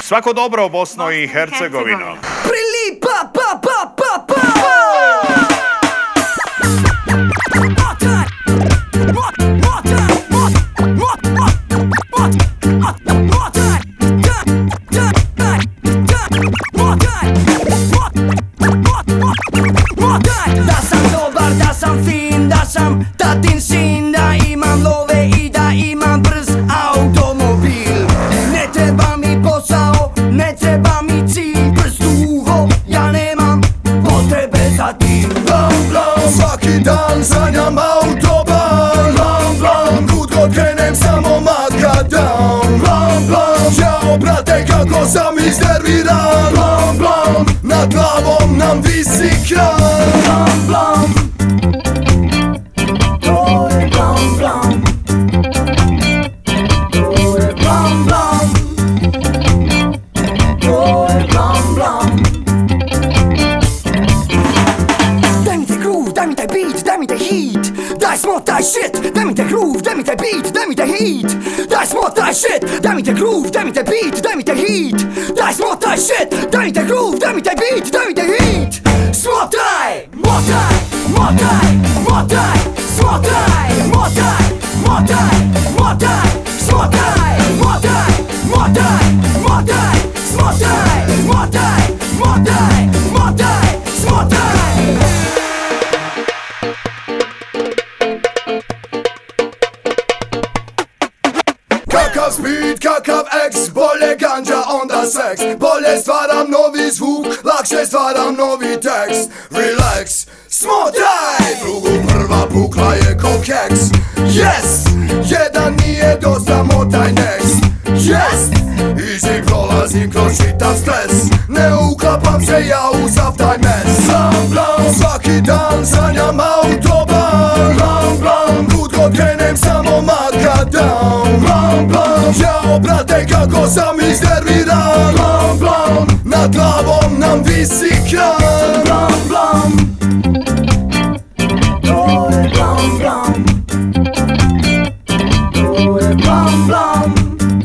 Svako dobro, Bosno i Hercegovino. Prilipa, pa, pa, pa, pa. Da sam dobar, da sam fin, da sam tatin sin, da imam love i da imam brz automobil. Ne treba mi posao, ne treba mi cilj, prst u uho, ja nemam potrebe za tim. Blam, blam, svaki dan sanjam autoban. Blam, blam, kud god krenem samo makadam. Blam, blam, ćao brate kako sam iznerviran. Blam, blam, nad glavom nam visi kran. Blam, blam, to je blam, blam, to je blam, blam, to je blam, blam. Daj mi taj groove, daj mi taj beat, daj mi taj hit, daj smotaj shit. Daj mi taj groove, daj mi taj beat, daj mi taj hit, daj smotaj shit. Daj mi taj groove, daj mi taj beat, daj mi taj hit, daj smotaj shit. Daj mi taj groove, daj mi taj beat, daj mi taj hit. Smotaj, motaj, motaj, motaj, smotaj, motaj, motaj, motaj, smotaj, motaj, motaj, motaj, smotaj, motaj, motaj, motaj, smotaj. Kakav speed, kakav X, bolje ganđa onda seks. Bolje stvaram novi zvuk, lakše stvaram novi tekst. Relax, smotaj, drugu prva pukla je ko keks. Yes, jedan nije dosta, motaj next. Yes, easy prolazim kroz čitav stres. Ne uklapam se ja u sav taj mes. Blam, blam, svaki dan sanjam autoban. Blam, blam, kud god krenem samo makadam. Blam, blam, ćao brate kako sam iznerviran. Blam, blam, nad glavom nam visi kran. Blam, blam, to je blam, blam, to je blam, blam,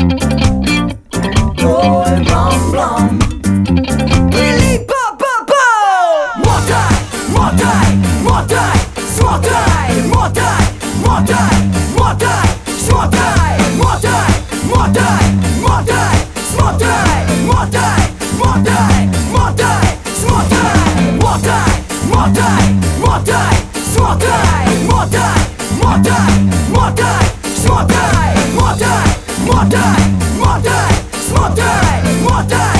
to je blam, blam. Prilipa, pa, pa. Motaj, motaj, motaj, smotaj, motaj, motaj, motaj, smotaj, motaj, motaj, motaj, smotaj, motaj, motaj, motaj, smotaj, motaj, motaj, motaj, smotaj, motaj, motaj, motaj, smotaj, motaj, motaj, motaj, smotaj, motaj.